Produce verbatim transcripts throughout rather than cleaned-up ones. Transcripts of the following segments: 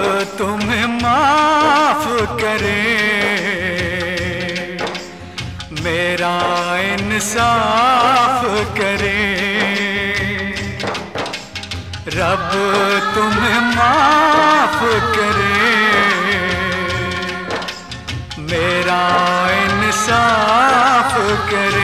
तुम्हें माफ करे, मेरा इंसाफ करे। रब तुम्हें माफ करे, मेरा इंसाफ करे।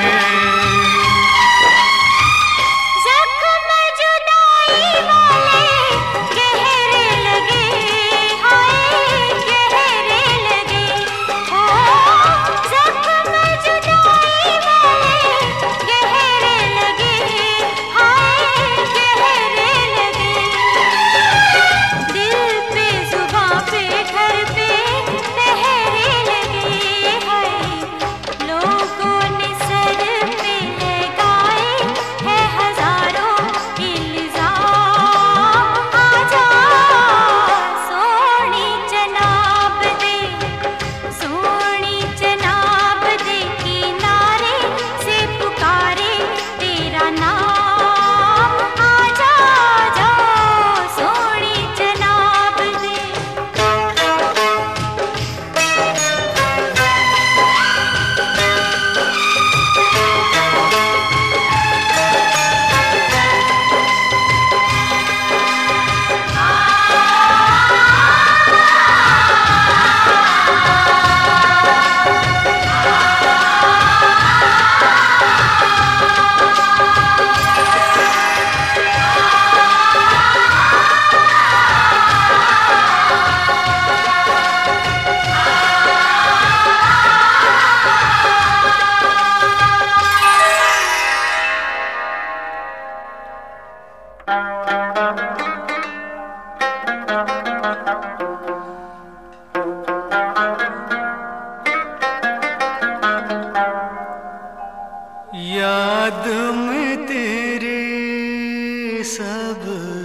याद में तेरे सब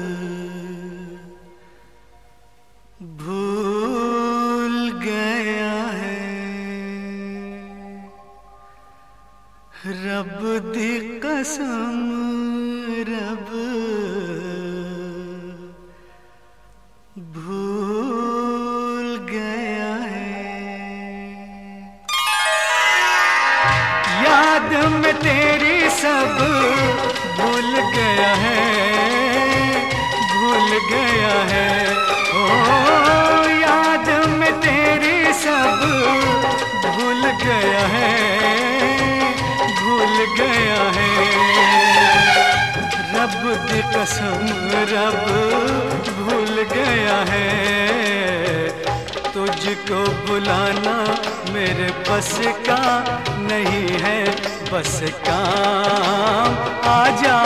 भूल गया है, रब दी कसम रब भूल गया है। याद में तेरी सब भूल गया है, भूल गया है। ओ याद में तेरी सब भूल गया है, भूल गया है। रब दी कसम रब भूल गया है। तुझको बुलाना मेरे बस का नहीं है, बस काम आजा।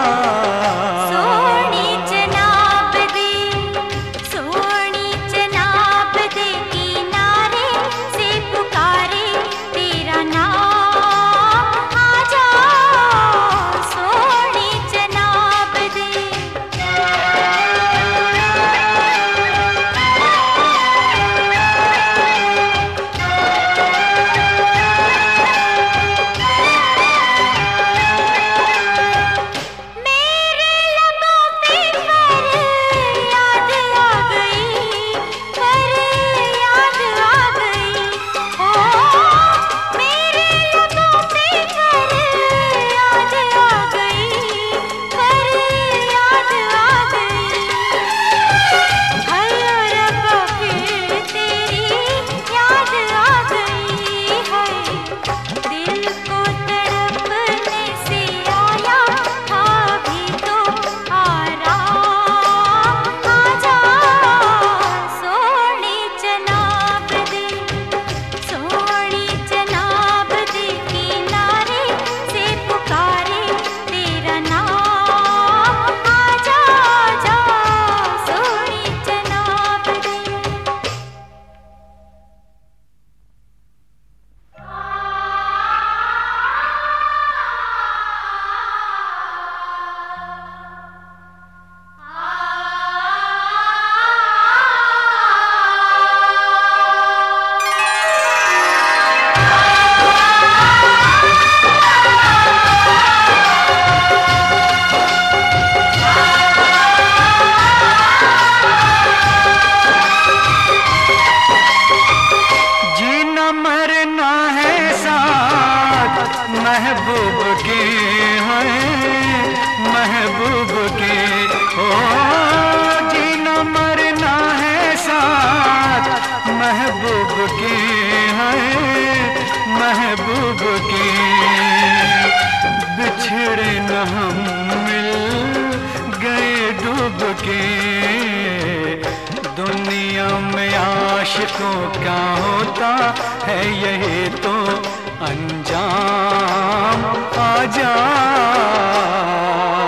सोनी जनाब दे, सोनी जनाब दे, किनारे से पुकारे तेरा नाम आजा। सोनी जनाब दे। मेरे के हैं महबूब के, बिछड़े न हम मिल गए डूब के। दुनिया में आशिकों का होता है यही तो अंजाम, आजा